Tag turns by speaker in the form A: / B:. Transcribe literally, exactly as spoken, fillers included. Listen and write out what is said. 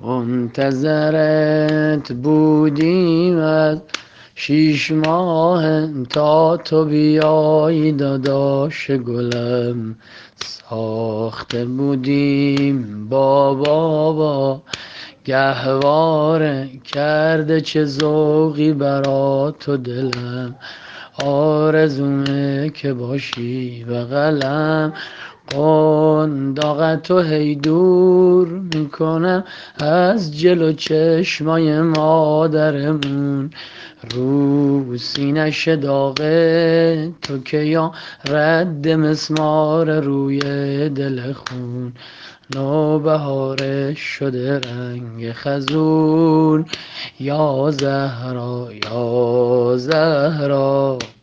A: منتظرت بودیم از شیش ماه تا تو بیایی داداش گلم. ساخته بودیم با بابا گهواره، کرده چه ذوقی برا تو دلم. آرزومه که باشی بغلم، قنداقتو هی دور میکنم از جلو چشمای مادرمون. رو سینش داغه تو که یا رد مسمار روی دل خون. نوبهارش شده رنگ خزون، یا زهرا یا زهرا.